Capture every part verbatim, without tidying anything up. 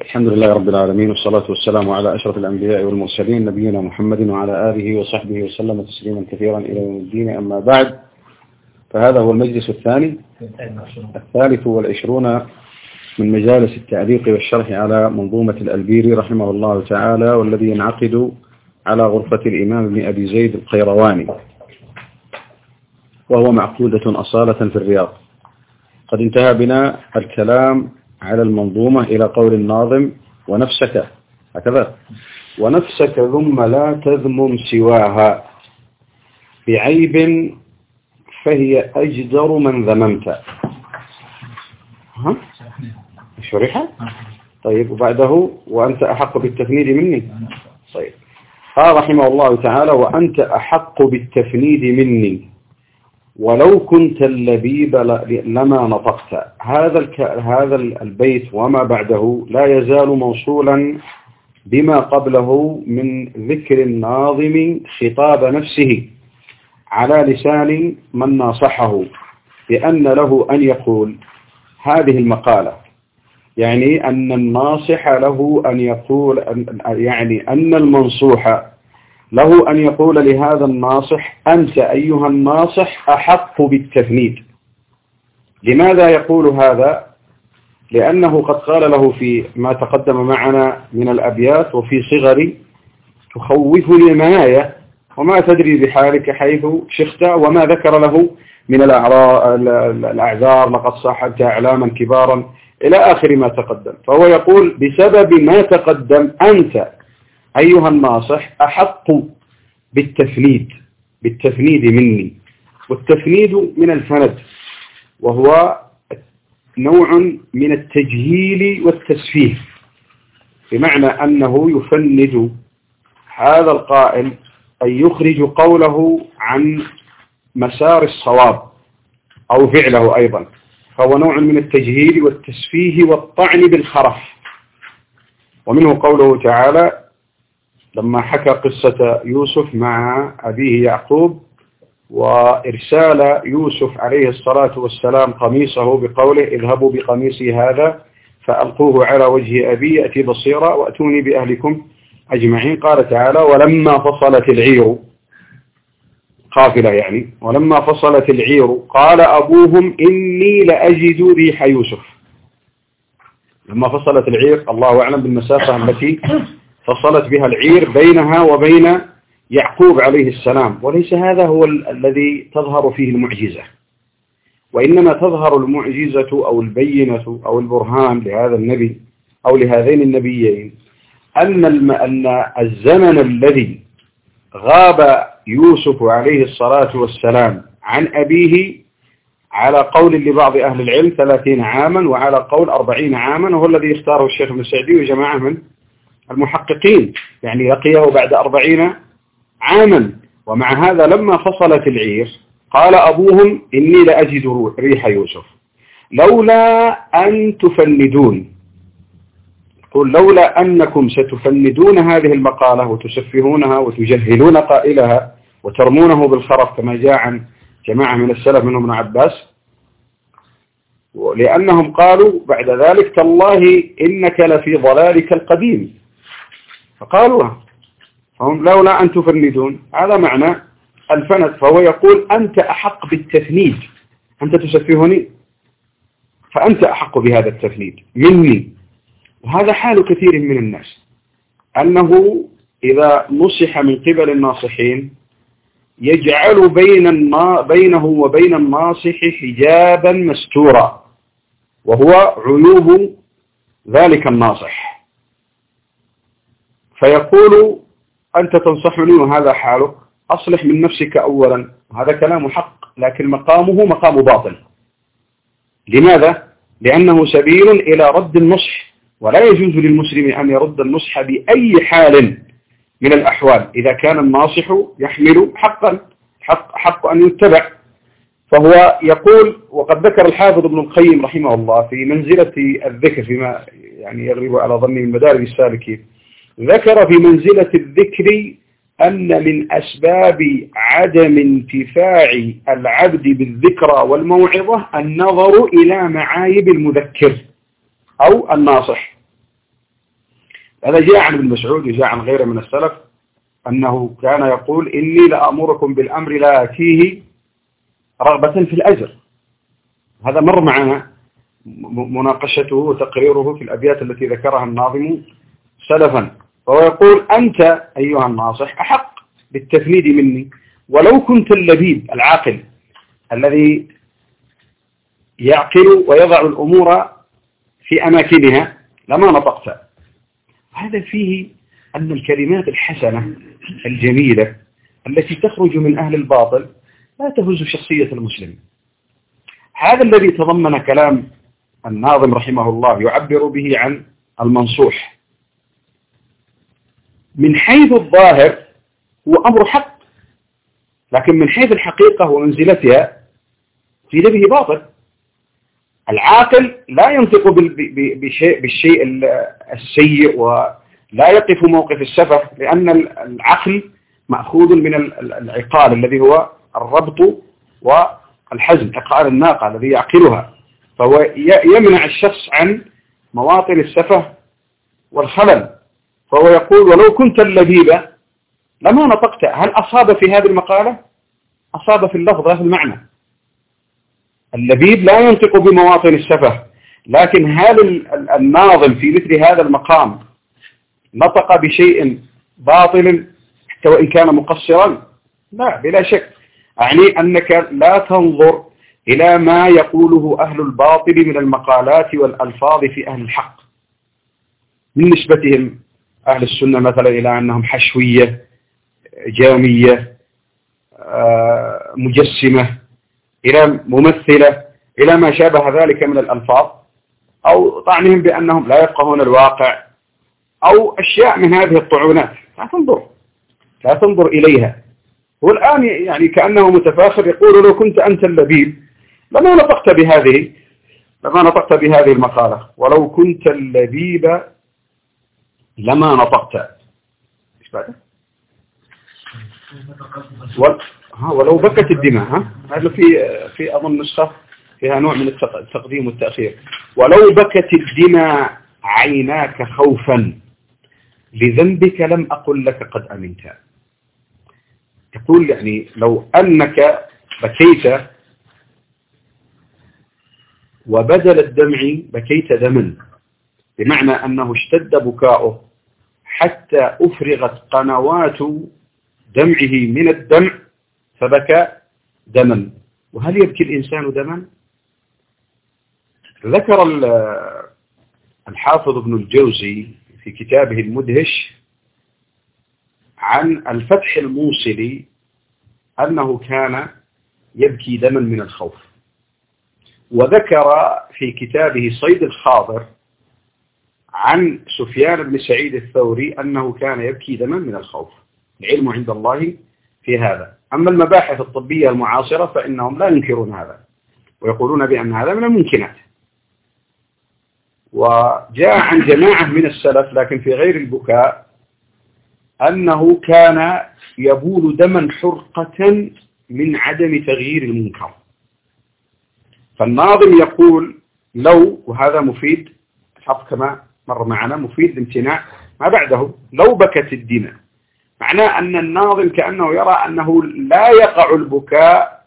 الحمد لله رب العالمين، والصلاة والسلام على أشرف الأنبياء والمرسلين نبينا محمد وعلى آله وصحبه وسلم تسليما كثيرا إلى يوم الدين. أما بعد، فهذا هو المجلس الثاني الثالث والعشرون من مجالس التعليق والشرح على منظومة الألبيري رحمه الله تعالى، والذي ينعقد على غرفة الإمام ابن أبي زيد القيرواني، وهو معقودة أصالة في الرياض. قد انتهى بنا الكلام على المنظومة إلى قول الناظم: ونفسك، هكذا، ونفسك ثم لا تذمم سواها بعيب فهي أجدر من ذممت. ها؟ شرحة؟ طيب، وبعده: وأنت أحق بالتفنيد مني. طيب، قال رحمه الله تعالى: وأنت أحق بالتفنيد مني ولو كنت اللبيب لما نطقت. هذا الك... هذا البيت وما بعده لا يزال موصولا بما قبله من ذكر الناظم خطاب نفسه على لسان من ناصحه بأن له أن يقول هذه المقالة، يعني أن الناصح له أن يقول، يعني أن المنصوح له أن يقول لهذا الناصح: أنت أيها الناصح أحق بالتفنيد. لماذا يقول هذا؟ لأنه قد قال له في ما تقدم معنا من الأبيات: وفي صغري تخوفني المنايا وما تدري بحالك حيث شخت، وما ذكر له من الأعذار: لقد صاحبت أعلاما كبارا، إلى آخر ما تقدم. فهو يقول بسبب ما تقدم: أنت أيها الناصح أحق بالتفنيد بالتفنيد مني. والتفنيد من الفند، وهو نوع من التجهيل والتسفيه، بمعنى أنه يفند هذا القائل، أن يخرج قوله عن مسار الصواب أو فعله أيضا، فهو نوع من التجهيل والتسفيه والطعن بالخرف. ومنه قوله تعالى لما حكى قصة يوسف مع أبيه يعقوب، وإرسال يوسف عليه الصلاة والسلام قميصه بقوله: اذهبوا بقميصي هذا فألقوه على وجه أبي يأتي بصيرا وأتوني بأهلكم أجمعين. قال تعالى: ولما فصلت العير، قافلة يعني، ولما فصلت العير قال أبوهم إني لأجد ريح يوسف. لما فصلت العير، الله أعلم بالمسافة التي فصلت بها العير بينها وبين يعقوب عليه السلام، وليس هذا هو ال الذي تظهر فيه المعجزة، وإنما تظهر المعجزة أو البينة أو البرهان لهذا النبي أو لهذين النبيين أن, الم أن الزمن الذي غاب يوسف عليه الصلاة والسلام عن أبيه، على قول لبعض أهل العلم ثلاثين عاما، وعلى قول أربعين عاما، وهو الذي اختاره الشيخ ابن سعدي وجماعة من المحققين، يعني لقيه بعد أربعين عاما. ومع هذا لما فصلت العير قال أبوهم إني لأجد ريح يوسف لولا أن تفندون. قل لولا أنكم ستفندون هذه المقالة وتسفهونها وتجهلون قائلها وترمونه بالخرف كما جاء عن جماعة من السلف منهم ابن عباس، لأنهم قالوا بعد ذلك: تالله إنك لفي ضلالك القديم. فقالوها، فهم لولا أن تفندون، هذا معنى الفند. فهو يقول: أنت أحق بالتفنيد، أنت تسفهني فأنت أحق بهذا التفنيد مني. وهذا حال كثير من الناس، أنه إذا نصح من قبل الناصحين يجعل بين النا... بينه وبين الناصح حجابا مستورا، وهو عيوب ذلك الناصح، فيقول: أنت تنصحني وهذا حالك، أصلح من نفسك أولا. هذا كلام حق، لكن مقامه مقام باطل. لماذا؟ لأنه سبيل إلى رد النصح، ولا يجوز للمسلم أن يرد النصح بأي حال من الأحوال إذا كان الناصح يحمل حقا حق, حق أن يتبع. فهو يقول، وقد ذكر الحافظ ابن القيم رحمه الله في منزلة الذكر فيما يعني يغلب على ظني من مدارج السالكين، ذكر في منزلة الذكر أن من أسباب عدم انتفاع العبد بالذكرى والموعظة النظر إلى معايب المذكر أو الناصح. هذا جاء عن ابن مسعود وجاء عن غيره من السلف أنه كان يقول إني لأمركم بالأمر لا أتيه رغبة في الأجر. هذا مر معنا مناقشته وتقريره في الأبيات التي ذكرها الناظم سلفا، وهو يقول أنت أيها الناصح أحق بالتفنيد مني، ولو كنت اللبيب العاقل الذي يعقل ويضع الأمور في أماكنها لما نطقت. هذا فيه أن الكلمات الحسنة الجميلة التي تخرج من أهل الباطل لا تهز شخصية المسلم. هذا الذي تضمن كلام الناظم رحمه الله يعبر به عن المنصوح. من حيث الظاهر هو أمر حق، لكن من حيث الحقيقة ومنزلتها في به باطل. العاقل لا ينطق بالشيء, بالشيء السيء ولا يقف موقف السفه، لأن العقل مأخوذ من العقال الذي هو الربط والحزم، عقال الناقة الذي يعقلها، فهو يمنع الشخص عن مواطن السفه والخلل. فهو يقول ولو كنت اللبيب لما نطقت. هل أصاب في هذه المقالة؟ أصاب في اللفظ في المعنى. اللبيب لا ينطق بمواطن السفه، لكن هل الناظم في مثل هذا المقام نطق بشيء باطل حتى وإن كان مقصرا؟ لا، بلا شك. يعني أنك لا تنظر إلى ما يقوله أهل الباطل من المقالات والألفاظ في أهل الحق، من نسبتهم أهل السنة مثلا إلى أنهم حشوية جامية مجسمة إلى ممثلة إلى ما شابه ذلك من الألفاظ، أو طعنهم بأنهم لا يفقهون الواقع، أو أشياء من هذه الطعونات. لا تنظر لا تنظر إليها. والآن يعني كأنه متفاخر يقول لو كنت أنت اللبيب لما نطقت بهذه لما نطقت بهذه المقالة، ولو كنت اللبيب لما نطقت. إيش بعده؟ ها ولو بكت الدماء. ها هذا في في أظن نسخة فيها نوع من التقديم والتأخير. ولو بكت الدماء عيناك خوفا لذنبك لم أقل لك قد أمنت. يقول يعني لو أنك بكيت وبدل الدمع بكيت دما، بمعنى أنه اشتد بكاؤه حتى أفرغت قنوات دمعه من الدمع فبكى دما. وهل يبكي الإنسان دما؟ ذكر الحافظ ابن الجوزي في كتابه المدهش عن الفتح الموصلي أنه كان يبكي دما من الخوف، وذكر في كتابه صيد الخاطر عن سفيان بن سعيد الثوري أنه كان يبكي دما من الخوف. العلم عند الله في هذا. أما المباحث الطبية المعاصرة فإنهم لا ينكرون هذا ويقولون بأن هذا من الممكنات. وجاء عن جماعة من السلف لكن في غير البكاء أنه كان يبول دما حرقة من عدم تغيير المنكر. فالناظم يقول لو، وهذا مفيد حط كما مر معنا، مفيد الامتناع ما بعده، لو بكت الدماء، معناه أن الناظم كأنه يرى أنه لا يقع البكاء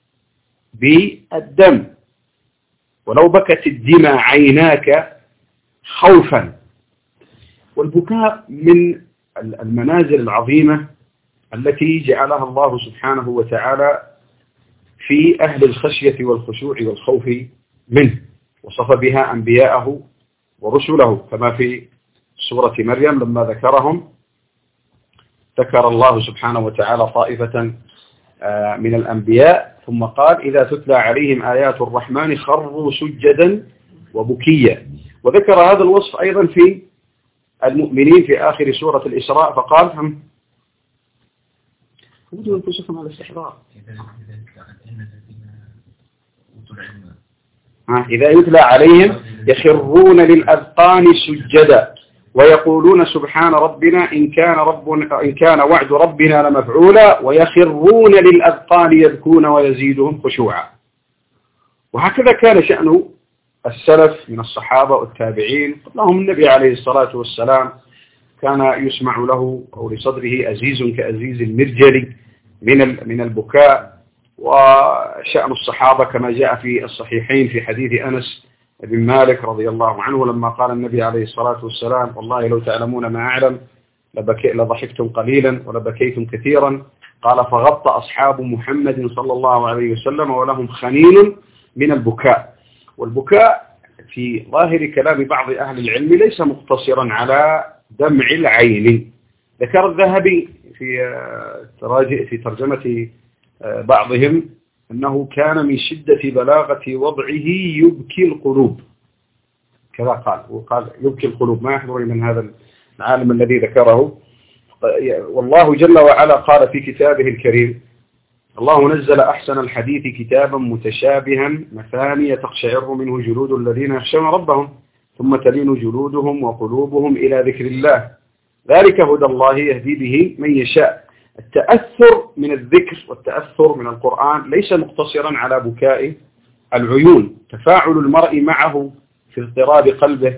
بالدم. ولو بكت الدماء عيناك خوفا. والبكاء من المنازل العظيمة التي جعلها الله سبحانه وتعالى في أهل الخشية والخشوع والخوف منه، وصف بها أنبياءه ورسله، كما في سورة مريم لما ذكرهم ذكر الله سبحانه وتعالى طائفة من الأنبياء ثم قال إذا تتلى عليهم آيات الرحمن خروا سجدا وبكيا. وذكر هذا الوصف أيضا في المؤمنين في آخر سورة الإسراء فقال هم خذوا أنفسكم على الاستحضار إذا يتلى عليهم يخرون للأذقان سجدا ويقولون سبحان ربنا إن كان ربنا إن كان وعد ربنا لمفعولا ويخرون للأذقان يبكون ويزيدهم خشوعا. وهكذا كان شأن السلف من الصحابة والتابعين قبلهم النبي عليه الصلاة والسلام كان يسمع له أو لصدره أزيز كأزيز المرجل من من البكاء. وشأن الصحابة كما جاء في الصحيحين في حديث أنس بن مالك رضي الله عنه لما قال النبي عليه الصلاة والسلام: والله لو تعلمون ما أعلم لضحكتم قليلا ولبكيتم كثيرا. قال: فغطى أصحاب محمد صلى الله عليه وسلم ولهم خنين من البكاء. والبكاء في ظاهر كلام بعض أهل العلم ليس مقتصرا على دمع العين. ذكر الذهبي في في ترجمة بعضهم أنه كان من شدة بلاغة وضعه يبكي القلوب، كذا قال، وقال يبكي القلوب. ما يحضرني من هذا العالم الذي ذكره. والله جل وعلا قال في كتابه الكريم: الله نزل أحسن الحديث كتابا متشابها مثانية تقشعر منه جلود الذين يخشون ربهم ثم تلين جلودهم وقلوبهم إلى ذكر الله ذلك هدى الله يهدي به من يشاء. التأثر من الذكر والتأثر من القرآن ليس مقتصرا على بكاء العيون. تفاعل المرء معه في اضطراب قلبه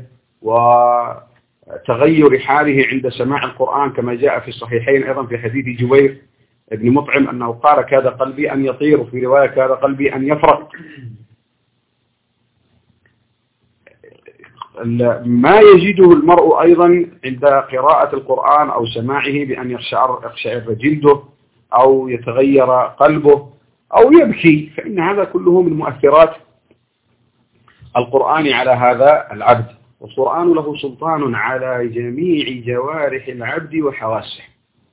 وتغير حاله عند سماع القرآن كما جاء في الصحيحين أيضا في حديث جبير ابن مطعم أنه قال: كاد قلبي أن يطير، وفي رواية: كاد قلبي أن يفرق. ما يجده المرء أيضا عند قراءة القرآن أو سماعه بأن يخشعر يخشعر جلده أو يتغير قلبه أو يبكي، فإن هذا كله من مؤثرات القرآن على هذا العبد. والقرآن له سلطان على جميع جوارح العبد وحواسه.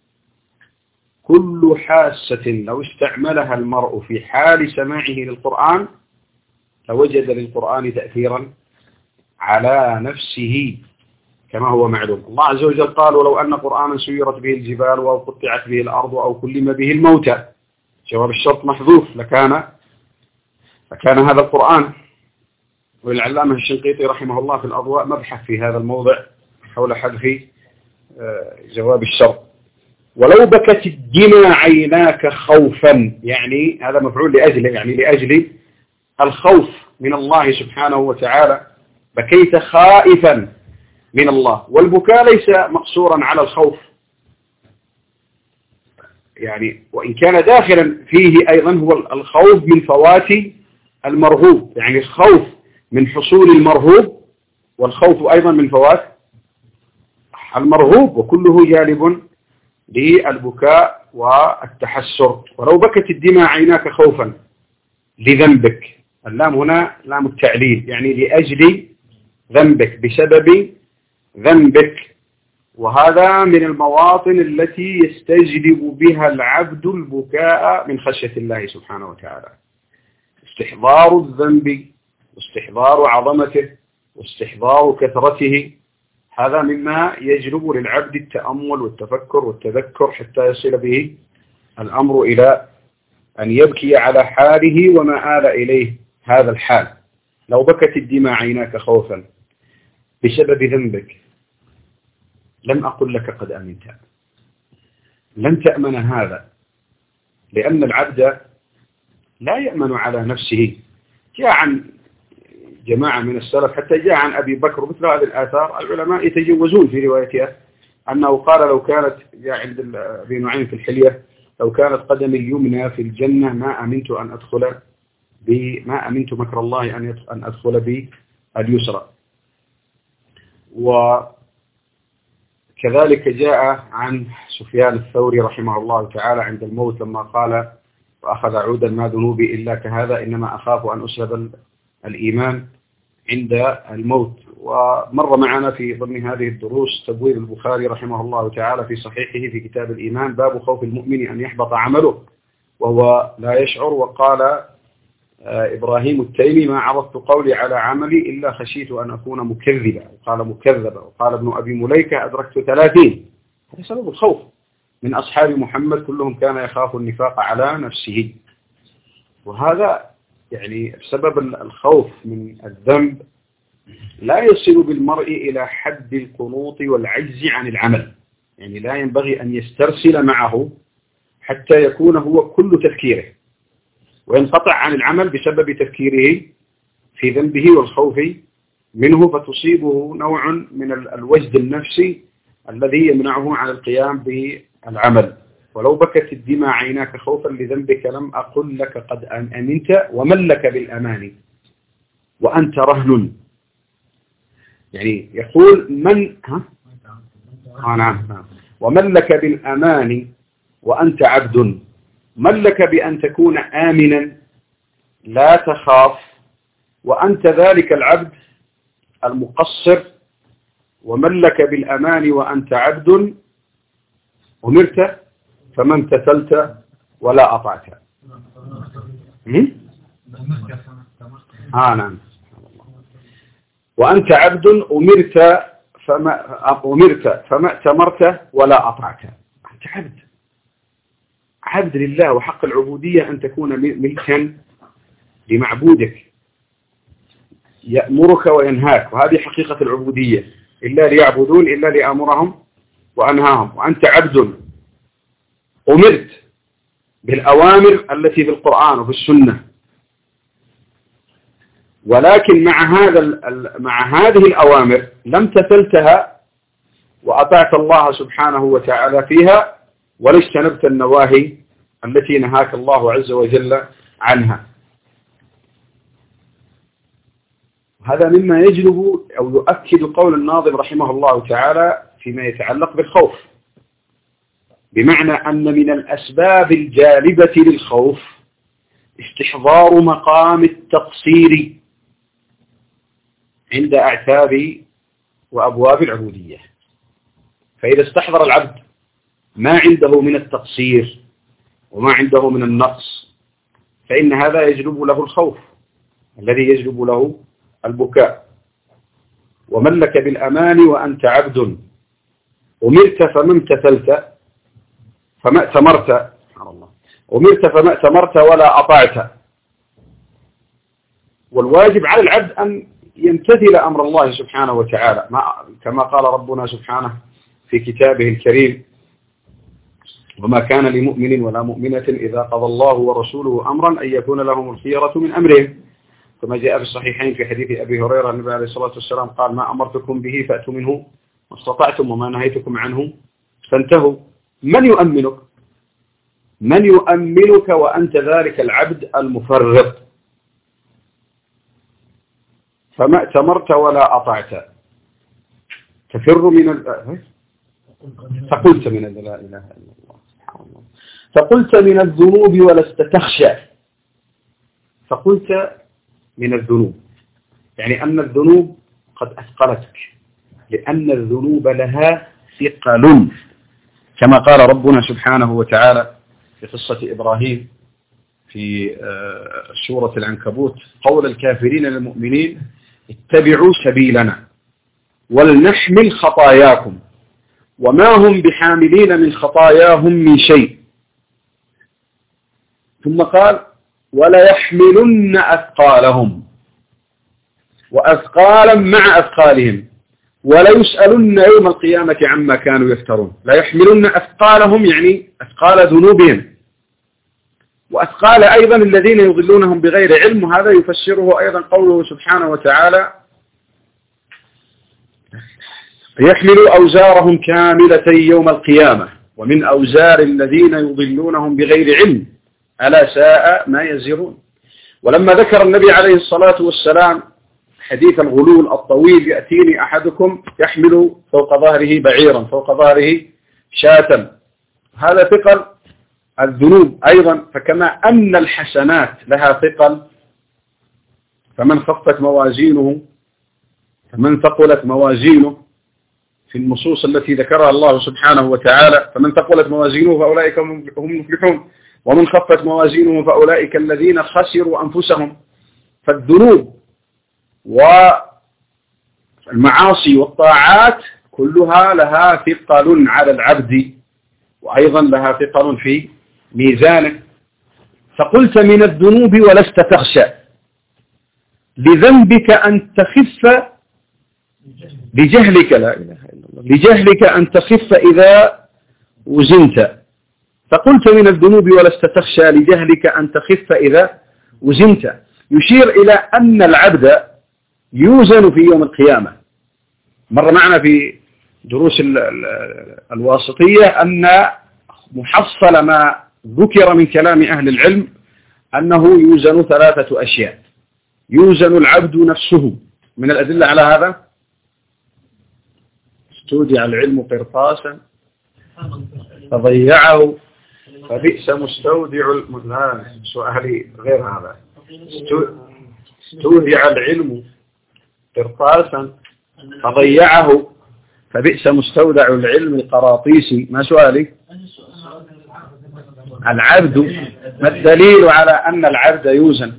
كل حاسة لو استعملها المرء في حال سماعه للقرآن لوجد للقرآن تأثيرا على نفسه كما هو معلوم. الله عز وجل قال: ولو أن قرآنا سيرت به الجبال أو قطعت به الأرض أو كلم به الموتى. جواب الشرط محذوف، لكان لكان هذا القرآن. والعلامة الشنقيطي رحمه الله في الأضواء مبحث في هذا الموضع حول حذف جواب الشرط. ولو بكت الدمى عيناك خوفا، يعني هذا مفعول لأجله، يعني لأجل الخوف من الله سبحانه وتعالى، بكيت خائفا من الله. والبكاء ليس مقصورا على الخوف، يعني وإن كان داخلا فيه أيضا هو الخوف من فوات المرغوب، يعني الخوف من حصول المرغوب والخوف أيضا من فوات المرغوب، وكله جالب للبكاء والتحسر. ولو بكت الدماء عيناك خوفا لذنبك، اللام هنا لام التعليل، يعني لأجل ذنبك، بسبب ذنبك. وهذا من المواطن التي يستجلب بها العبد البكاء من خشية الله سبحانه وتعالى. استحضار الذنب واستحضار عظمته واستحضار كثرته، هذا مما يجلب للعبد التأمل والتفكر والتذكر حتى يصل به الأمر إلى أن يبكي على حاله وما آل إليه هذا الحال. لو بكت الدماء عيناك خوفا بسبب ذنبك لم أقل لك قد أمنت، لن تأمن هذا، لأن العبد لا يأمن على نفسه. جاء عن جماعة من السلف حتى جاء عن أبي بكر مثل هذه الآثار، العلماء يتجوزون في روايتها أنه قال: لو كانت، جاء عند أبي نعيم في الحلية: لو كانت قدمي اليمنى في الجنة ما أمنت أن أدخل ما أمنت مكر الله أن أن أدخل باليسرى. وكذلك جاء عن سفيان الثوري رحمه الله تعالى عند الموت لما قال: وأخذ عودا ما ذنوبي إلا كهذا إنما أخاف أن أسلب الإيمان عند الموت. ومر معنا في ضمن هذه الدروس تبويب البخاري رحمه الله تعالى في صحيحه في كتاب الإيمان: باب خوف المؤمن أن يحبط عمله وهو لا يشعر. وقال إبراهيم التيمي: ما عرضت قولي على عملي إلا خشيت أن أكون مكذبا، وقال مكذبا. وقال ابن أبي مليكة: أدركت ثلاثين. هذا سبب الخوف. من أصحاب محمد كلهم كان يخاف النفاق على نفسه. وهذا يعني سبب الخوف من الذنب لا يصل بالمرء إلى حد القنوط والعجز عن العمل، يعني لا ينبغي أن يسترسل معه حتى يكون هو كل تفكيره وينقطع عن العمل بسبب تفكيره في ذنبه والخوف منه، فتصيبه نوع من الوجد النفسي الذي يمنعه عن القيام بالعمل. ولو بكت الدماء عيناك خوفا لذنبك لم أقل لك قد أمنت ومن لك بالأمان وأنت رهن. يعني يقول من ها؟ آه نعم نعم. ومن لك بالأمان وأنت عبد، من لك بأن تكون آمنا لا تخاف وأنت ذلك العبد المقصر، ومن لك بالأمان وأنت عبد أمرت فما امتثلت ولا أطعت. آه نعم. وأنت عبد أمرت فما أمرت فما ائتمرت ولا أطعت. أنت عبد عبد لله، وحق العبودية أن تكون ملكا لمعبودك يأمرك وينهاك، وهذه حقيقة العبودية، إلا ليعبدون إلا لأمرهم وأنهاهم. وأنت عبد أمرت بالأوامر التي في القرآن وفي السنة، ولكن مع هذا مع هذه الأوامر لم تتلتها وأطعت الله سبحانه وتعالى فيها، ولا اجتنبت النواهي التي نهاك الله عز وجل عنها. هذا مما يجلب أو يؤكد قول الناظم رحمه الله تعالى فيما يتعلق بالخوف، بمعنى أن من الأسباب الجالبة للخوف استحضار مقام التقصير عند أعتاب وأبواب العبودية. فإذا استحضر العبد ما عنده من التقصير وما عنده من النقص فإن هذا يجلب له الخوف الذي يجلب له البكاء. ومن لك بالأمان وأنت عبد أمرت فما امتثلت فما ائتمرت أمرت فما ائتمرت ولا أطعت. والواجب على العبد أن يمتثل أمر الله سبحانه وتعالى، كما قال ربنا سبحانه في كتابه الكريم: وما كان لمؤمن ولا مؤمنة إذا قضى الله ورسوله أمرا أن يكون لهم الخيرة من أمرهم، كما جاء في الصحيحين في حديث أبي هريرة النبي عليه الصلاة والسلام قال: ما أمرتكم به فأتوا منه ما استطعتم وما نهيتكم عنه فانتهوا. من يؤمنك؟ من يؤمنك وأنت ذلك العبد المفرط؟ فما ائتمرت ولا أطعت، تفر من ال... فقلت من لا إله إلا الله سبحان الله فقلت من الذنوب ولست تخشى. فقلت من الذنوب يعني أن الذنوب قد أثقلتك، لأن الذنوب لها ثقل، كما قال ربنا سبحانه وتعالى في قصة إبراهيم في سورة العنكبوت: قول الكافرين للمؤمنين اتبعوا سبيلنا ولنحمل خطاياكم وما هم بحاملين من خطاياهم من شيء. ثم قال: ولا يحملن أثقالهم وأثقالا مع أثقالهم ولا يسألن يوم القيامة عما كانوا يفترون. لا يحملن أثقالهم يعني أثقال ذنوبهم، وأثقال أيضا الذين يضلونهم بغير علم. وهذا يفسره أيضا قوله سبحانه وتعالى: يحملوا أوزارهم كاملة يوم القيامة ومن أوزار الذين يضلونهم بغير علم ألا ساء ما يزرون. ولما ذكر النبي عليه الصلاة والسلام حديث الغلول الطويل: يأتيني أحدكم يحمل فوق ظهره بعيرا فوق ظهره شاة، هذا ثقل الذنوب أيضا. فكما أن الحسنات لها ثقل، فمن خفت موازينه فمن ثقلت موازينه في النصوص التي ذكرها الله سبحانه وتعالى: فمن ثقلت موازينه فأولئك هم المفلحون ومن خفت موازينه فأولئك الذين خسروا أنفسهم. فالذنوب والمعاصي والطاعات كلها لها ثقل على العبد، وأيضا لها ثقل في ميزانه. فقلت من الذنوب ولست تخشى لذنبك أن تخف لجهلك لا إله إلا الله لجهلك أن تخف إذا وزنت. فقلت من الذنوب ولست تخشى لجهلك أن تخف إذا وزنت، يشير إلى أن العبد يوزن في يوم القيامة. مر معنا في دروس الواسطية أن محصل ما ذكر من كلام أهل العلم أنه يوزن ثلاثة أشياء. يوزن العبد نفسه، من الأدلة على هذا استودع العلم قرطاسا فضيعه فبئس مستودع الم... لا سؤالي غير هذا. استودع العلم قرطاسا فضيعه فبئس مستودع العلم القراطيسي. ما سؤالي؟ العبد، ما الدليل على أن العبد يوزن؟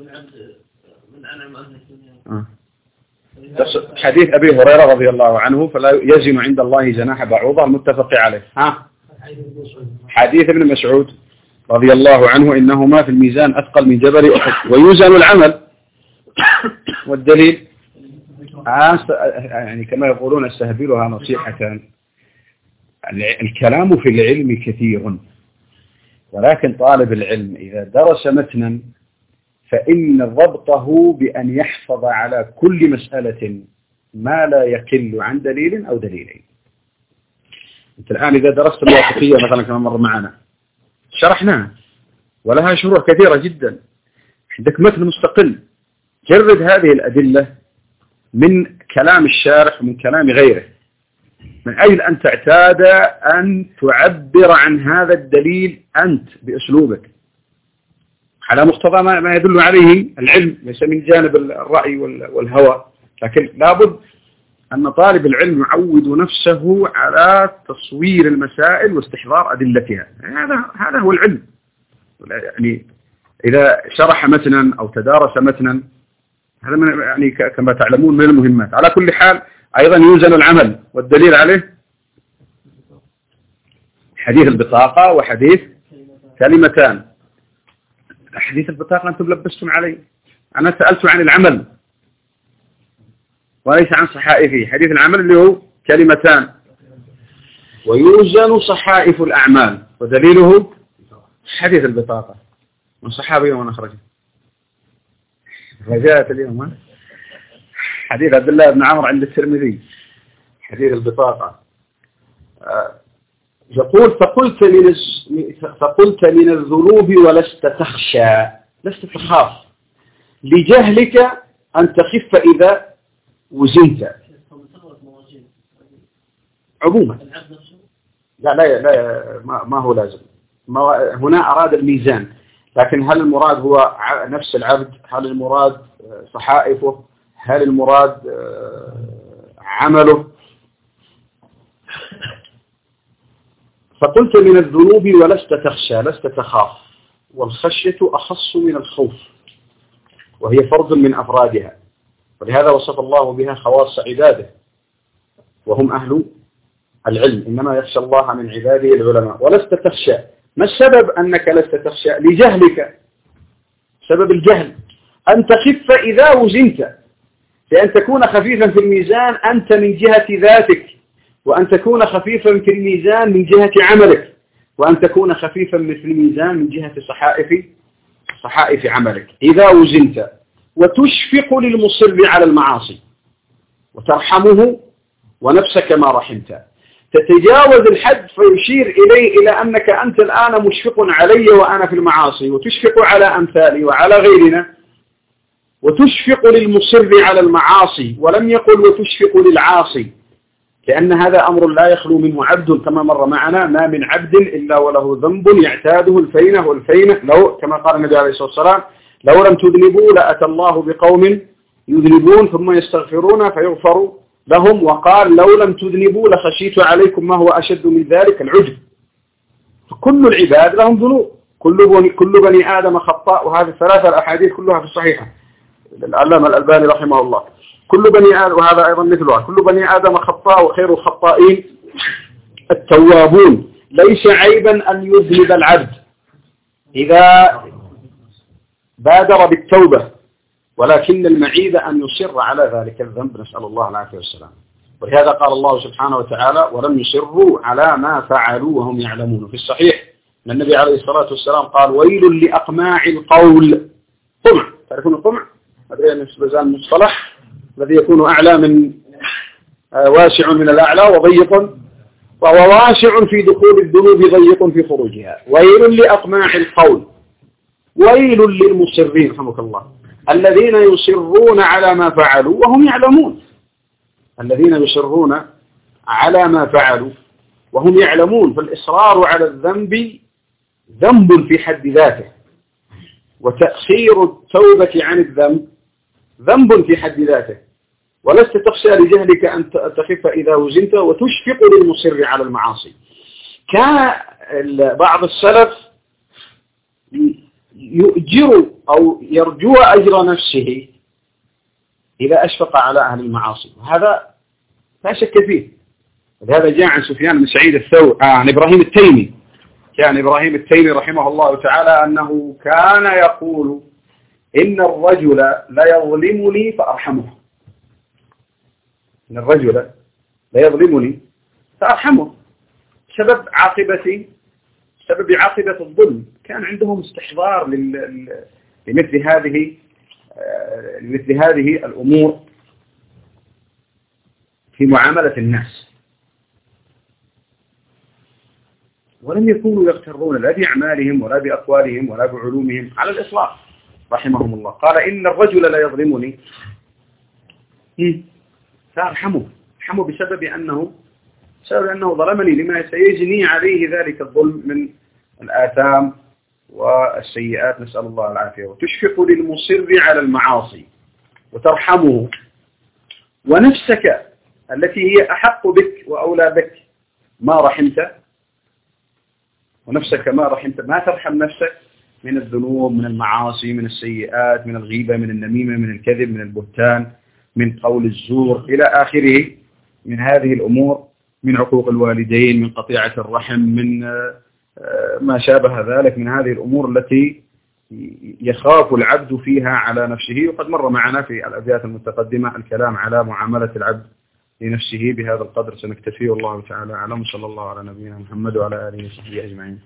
حديث أبي هريرة رضي الله عنه فلا يزن عند الله جناح بعوضة المتفق عليه. ها حديث ابن مسعود رضي الله عنه إنهما في الميزان أثقل من جبل أحد ويوزن العمل. والدليل يعني كما يقولون استهبلها نصيحة. الكلام في العلم كثير، ولكن طالب العلم إذا درس متنا فإن ضبطه بأن يحفظ على كل مسألة ما لا يقل عن دليل أو دليلين. أنت الآن إذا درست الواسطية مثلا كما مر معنا شرحناها ولها شروح كثيرة جدا، عندك متن مستقل، جرد هذه الأدلة من كلام الشارح ومن كلام غيره من أجل أن تعتاد أن تعبر عن هذا الدليل أنت بأسلوبك على مقتضى ما يدل عليه العلم، ليس من جانب الرأي والهوى. لكن لابد أن طالب العلم يعود نفسه على تصوير المسائل واستحضار أدلتها. هذا هذا هو العلم. يعني إذا شرح متنا أو تدارس متنا هذا من يعني كما تعلمون من المهمات. على كل حال أيضا يوزن العمل، والدليل عليه حديث البطاقة وحديث كلمتان. حديث البطاقة أنتم لبستم علي، أنا سألت عن العمل وليس عن صحائفه. حديث العمل اللي هو كلمتان. ويوزن صحائف الأعمال، ودليله حديث البطاقة. من صحابي ومن أخرجه رجاءت اليوم حديث عبد الله بن عمرو عند الترمذي حديث البطاقة. يقول فقلت من فقلت من الذنوب ولست تخشى، لست تخاف لجهلك أن تخف إذا وزنت. عموما لا لا لا ما هو لازم. ما هنا أراد الميزان، لكن هل المراد هو نفس العبد؟ هل المراد صحائفه؟ هل المراد عمله؟ فقلت من الذنوب ولست تخشى، لست تخاف، والخشية أخص من الخوف وهي فرد من أفرادها، ولهذا وصف الله بها خواص عباده وهم أهل العلم، إنما يخشى الله من عباده العلماء. ولست تخشى، ما السبب أنك لست تخشى؟ لجهلك، سبب الجهل أن تخف إذا وزنت، لأن تكون خفيفا في الميزان أنت من جهة ذاتك، وأن تكون خفيفا في الميزان من جهة عملك، وأن تكون خفيفا في الميزان من جهة صحائف صحائف عملك. إذا وزنت وتشفق للمصر على المعاصي وترحمه ونفسك ما رحمت، تتجاوز الحد فيشير إليه إلى أنك أنت الآن مشفق علي وأنا في المعاصي، وتشفق على أمثالي وعلى غيرنا، وتشفق للمصر على المعاصي، ولم يقل وتشفق للعاصي، لأن هذا أمر لا يخلو منه عبد كما مر معنا. ما من عبد إلا وله ذنب يعتاده الفينة والفينة، لو كما قال النبي عليه الصلاة والسلام لو لم تذنبوا لأتى الله بقوم يذنبون ثم يستغفرون فيغفر لهم، وقال لو لم تذنبوا لخشيت عليكم ما هو أشد من ذلك العجب. فكل العباد لهم ذنوب، كل بني, كل بني آدم خطاء، وهذه الثلاثة الأحاديث كلها في الصحيحة العلامة الألباني رحمه الله. كل بني آدم، وهذا أيضا مثلها، كل بني آدم خطاء وخير الخطائين التوابون. ليس عيبا أن يذنب العبد إذا بادر بالتوبة، ولكن المعيب أن يصر على ذلك الذنب، نسأل الله العافية والسلام. ولهذا قال الله سبحانه وتعالى ولم يصروا على ما فعلوا وهم يعلمون. في الصحيح أن النبي عليه الصلاة والسلام قال ويل لأقماع القول. قمع، تعرفون القمع؟ هذا يعني المصطلح الذي يكون أعلى من واسع من الأعلى وضيق، وهو واسع في دخول الذنوب ضيق في خروجها. ويل لأطماع القول، ويل للمصرين رحمك الله الذين يصرون على ما فعلوا وهم يعلمون، الذين يصرون على ما فعلوا وهم يعلمون. فالإصرار على الذنب ذنب في حد ذاته، وتأخير التوبة عن الذنب ذنب في حد ذاته، ولست تخشى لجهلك أن تخف إذا وزنت، وتشفق للمصر على المعاصي. كان بعض السلف يؤجر أو يرجو أجر نفسه إذا أشفق على أهل المعاصي، هذا لا شك فيه. هذا جاء عن سفيان بن سعيد الثوري عن إبراهيم التيمي، كان إبراهيم التيمي رحمه الله تعالى أنه كان يقول إن الرجل لا يظلمني فأرحمه، إن الرجل لا يظلمني فأرحمه، سبب عاقبة سبب عاقبة الظلم. كان عندهم استحضار لمثل هذه لمثل هذه الأمور في معاملة الناس، ولم يكونوا يغترون لا بأعمالهم ولا بأقوالهم ولا بعلومهم على الإطلاق رحمهم الله. قال إن الرجل لا يظلمني فأرحمه، أرحمه بسبب أنه بسبب أنه ظلمني، لما سيجني عليه ذلك الظلم من الآثام والسيئات، نسأل الله العافية. وتشفق للمصر على المعاصي وترحمه، ونفسك التي هي أحق بك وأولى بك ما رحمت، ونفسك ما رحمت، ما ترحم نفسك من الذنوب، من المعاصي، من السيئات، من الغيبة، من النميمة، من الكذب، من البهتان، من قول الزور إلى آخره من هذه الأمور، من عقوق الوالدين، من قطيعة الرحم، من ما شابه ذلك من هذه الأمور التي يخاف العبد فيها على نفسه. وقد مر معنا في الأبيات المتقدمة الكلام على معاملة العبد لنفسه. بهذا القدر سنكتفي، والله تعالى أعلم. صلى الله على نبينا محمد وعلى آله وصحبه أجمعين.